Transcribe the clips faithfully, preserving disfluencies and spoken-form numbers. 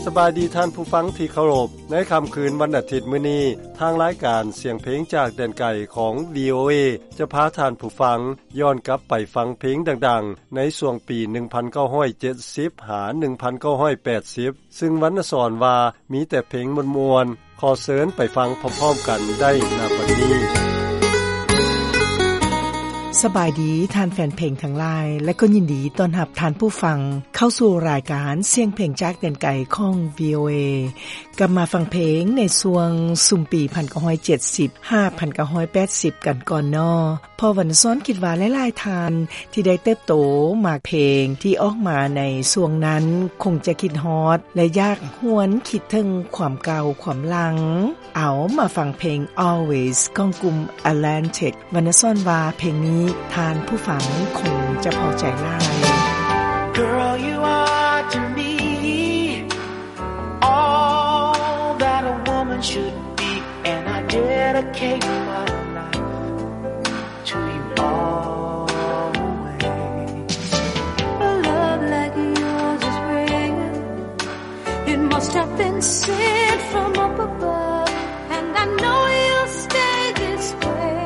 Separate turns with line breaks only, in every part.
สบายดีท่านผู้ฟังที่เคารพในค่ำคืนวันอาทิตย์มื้อนี้ทางรายการเสียงเพลงจากแดนไกลของ วี โอ เอ จะพาท่านผู้ฟังย้อนกลับไปฟังเพลงดังๆในช่วงปีหนึ่งพันเก้าร้อยเจ็ดสิบหาหนึ่งพันเก้าร้อยแปดสิบซึ่งวรรณสอนว่ามีแต่เพลงมวลๆขอเชิญไปฟังพร้อมๆกันได้ณบัดนี้
สบายดีท่านแฟนเพลงทั้งหลายและก็ยินดีต้อนรับท่านผู้ฟังเข้าสู่รายการเสียงเพลงจากแดนไกลของ วี โอ เอ กลับมาฟังเพลงในช่วงสุมปีหนึ่งพันเก้าร้อยเจ็ดสิบ ห้าพันเก้าร้อยแปดสิบกันก่อนนอพอวันซ้อนคิดว่าหลายๆท่านที่ได้เติบโตมาเพลงที่ออกมาในช่วงนั้นคงจะคิดฮอดและอยากหวนคิดถึงความเก่าความหลังเอามาฟังเพลง Always ของกลุ่ม Atlantic วันซ้อนว่าเพลงนี้ทานผู้ฟังคงจะพอใจหลาย
Girl you are to me all that a woman should be and I dedicate my life to you always
A love like yours is rare It must have been sent from up above and I know you'll stay this way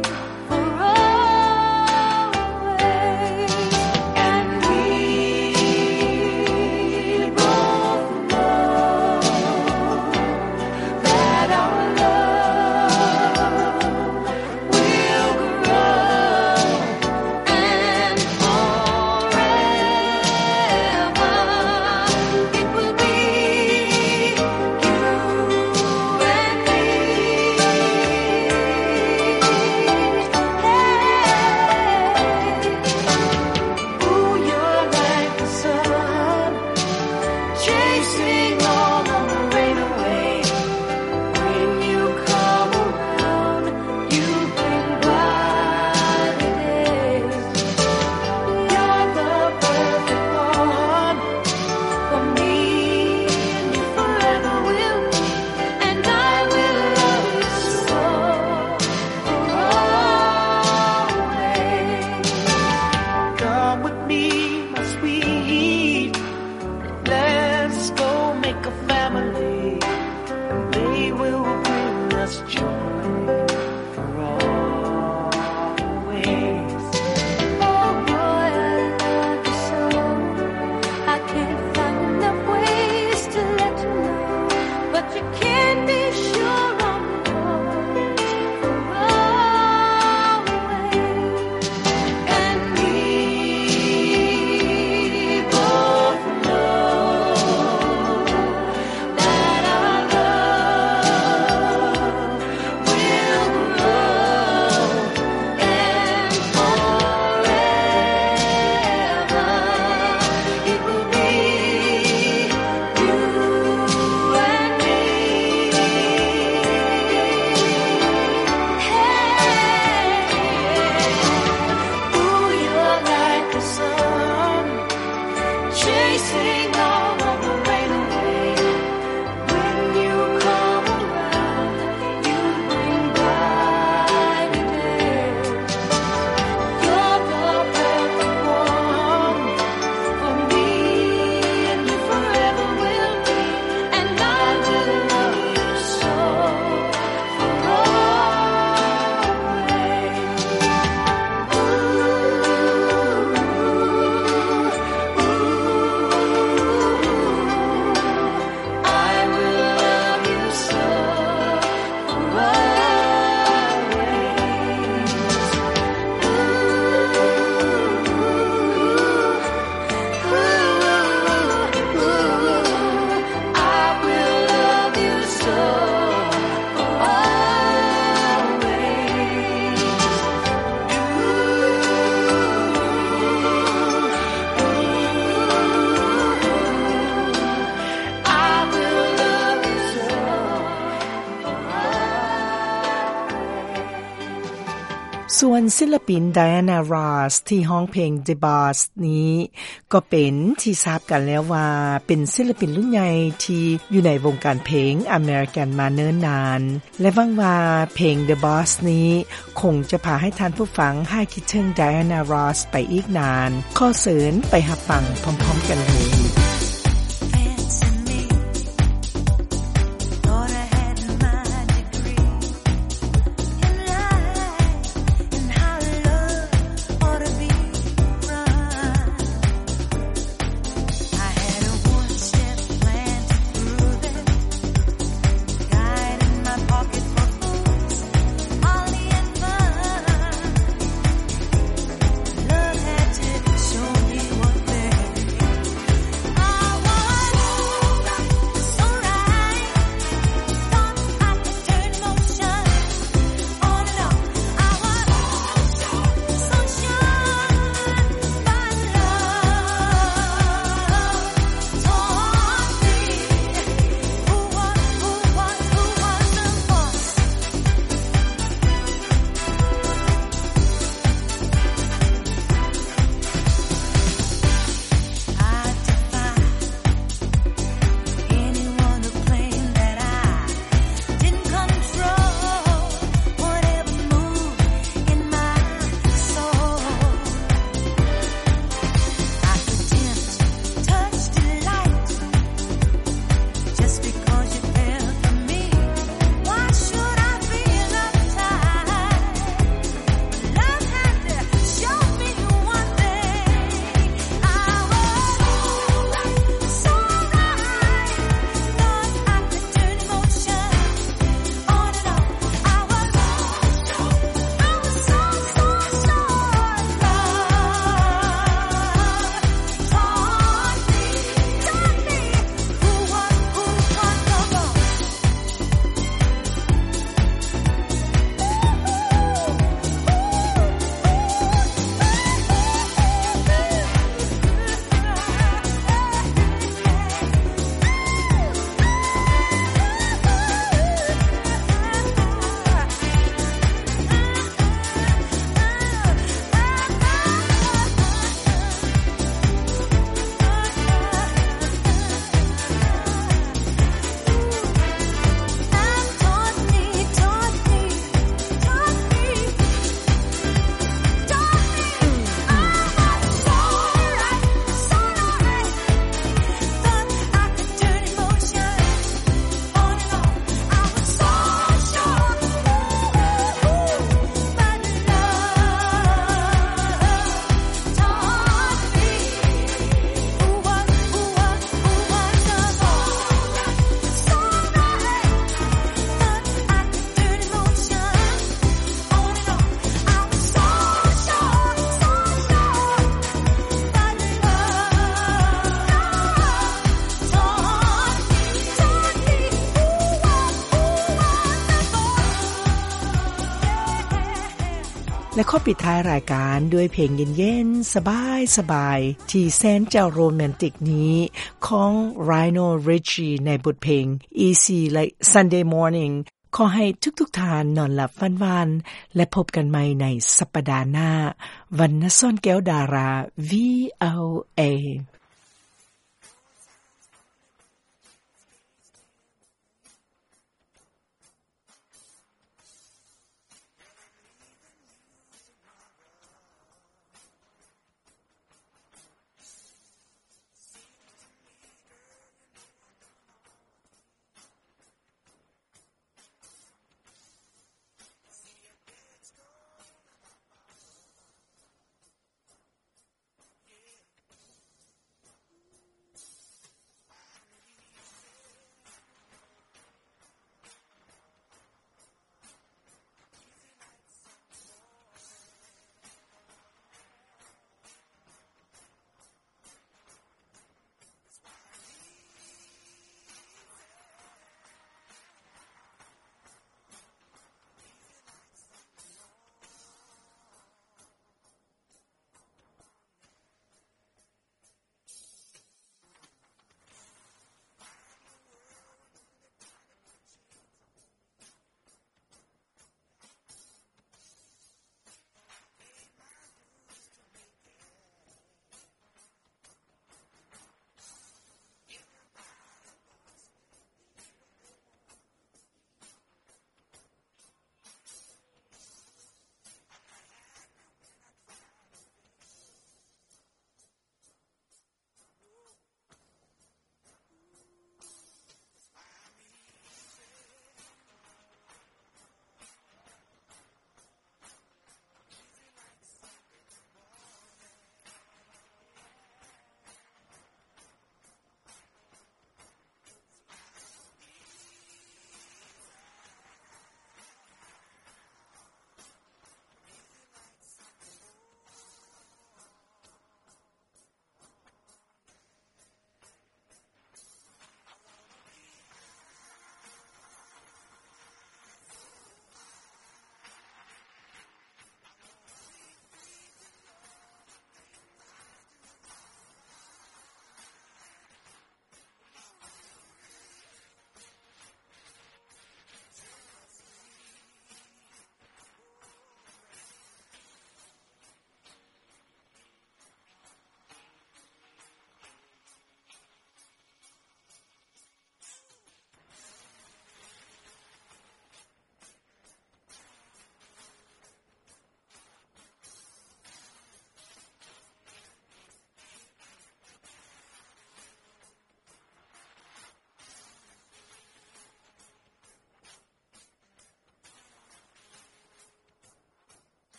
ส่วนศิลปิน Diana Ross ที่ร้องเพลง The Boss นี้ก็เป็นที่ทราบกันแล้วว่าเป็นศิลปินรุ่นใหญ่ที่อยู่ในวงการเพลงอเมริกันมาเนิ่นนานและหวังว่าเพลง The Boss นี้คงจะพาให้ท่านผู้ฟังให้คิดถึง Diana Ross ไปอีกนานขอเชิญไปรับฟังพร้อมๆกันเลยและขอปิดท้ายรายการด้วยเพลงเย็นๆสบายๆที่แสนจะโรแมนติกนี้ของ Lionel Richie ในบทเพลง Easy Like Sunday Morning ขอให้ทุกๆท่านนอนหลับฝันหวานและพบกันใหม่ในสัปดาห์หน้า วรรณซ่อนแก้วดารา วี โอ เอ